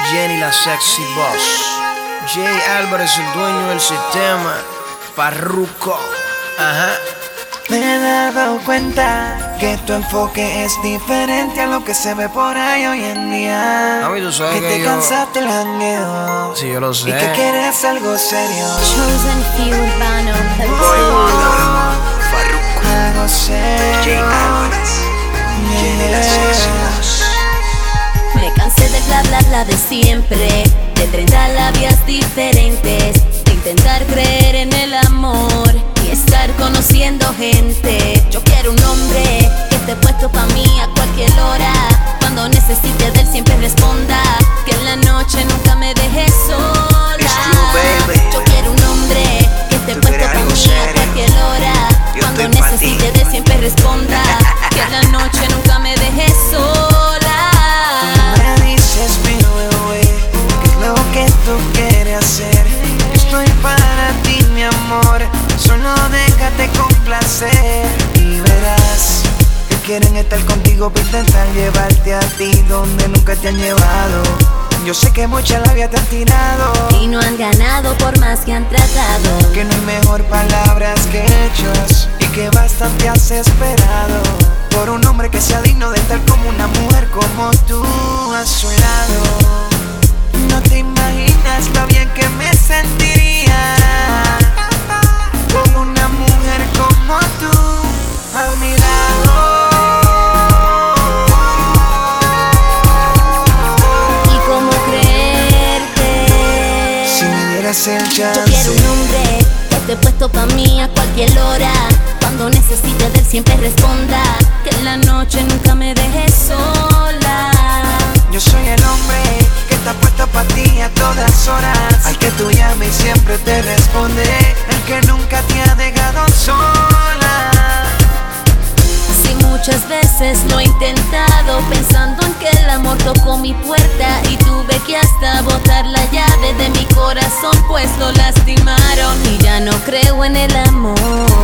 Jenny la sexy boss. Jay Álvarez, el dueño del sistema. Farruko. Ajá. Me he dado cuenta que tu enfoque es diferente a lo que se ve por ahí hoy en día. Mami, tú sabes que que te yo... cansaste el jangueo. Sí, yo lo sé. Y que quieres algo serio. Chosen few urbano. Farruko. Algo serio. Jay Álvarez. Jenny la sexy boss. Me cansé del bla bla bla de siempre, de 30 labias diferentes, de intentar creer en el amor y estar conociendo gente. Yo quiero un hombre que esté puesto pa' mí a cualquier hora. Cuando necesite de él siempre responda, que en la noche nunca me deje sola. Yo quiero un hombre que esté puesto pa' mí a cualquier hora. Cuando necesite de él siempre responda, que en la noche nunca me deje sola. Me dices mi bebé, ¿qué es lo que tú quieres hacer? Estoy para ti, mi amor, solo déjate complacer. Y verás que quieren estar contigo para intentar llevarte a ti donde nunca te han llevado. Yo sé que muchas labias te han tirado y no han ganado por más que han tratado. Que no hay mejor palabras que hechos y que bastante has esperado por un hombre que sea digno de estar como una mujer como tú a su lado. No te imaginas lo bien que me sentiría con una mujer como tú a mi lado. El Yo quiero un hombre que esté puesto pa' mí a cualquier hora. Cuando necesite de él siempre responda, que en la noche nunca me deje sola. Yo soy el hombre que está puesto pa' ti a todas horas, al que tú llames y siempre te responde, el que nunca te ha dejado sola. Si muchas veces lo he intentado, pensando en que el amor tocó mi puerta y tuve que hasta botar la llave de mi corazón, pues lo lastimaron y ya no creo en el amor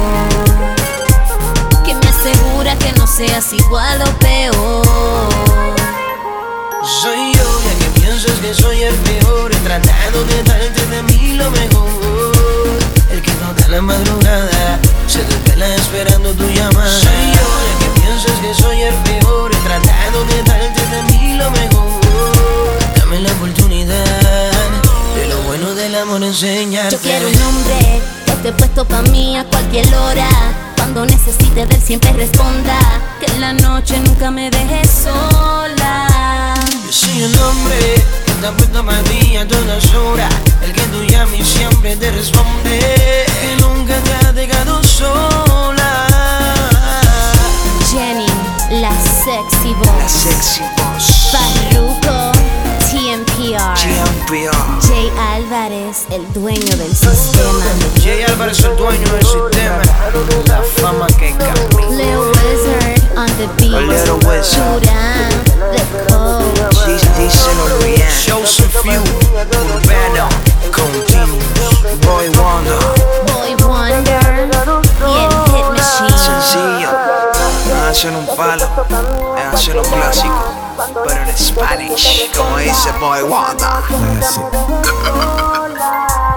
que me asegura que no seas igual o peor. Soy yo, ya que piensas que soy el peor, he tratado de darte de mí lo mejor. El que toda la madrugada se desvela esperando tu llamada. Soy yo, ya que piensas que soy el peor, he tratado de darte de mí lo mejor. Dame la oportunidad de lo bueno del amor enseñarte. Yo quiero un hombre que esté puesto pa' mí a cualquier hora. Cuando necesite de él siempre responda, que en la noche nunca me deje sola. Yo soy un hombre que está puesto para ti a todas horas, el que tú llamas y siempre te responde, que nunca te ha dejado sola. Jenny, la sexy boss. La sexy boss. Farruko, TMPR. Jay Álvarez, el dueño del sistema. Jay Álvarez, el dueño del sistema. La fama que camina. Lil Wizard on the beat. A little wizard. Churan, the coach. Díselo bien. Chosen few, urbano, continuous. Boy Wonder. Boy Wonder y el Hit Machine. Sencillo, no es hacer un palo, es hacer lo clásico, pero en Spanish, como dice Boy Wonder. Classic.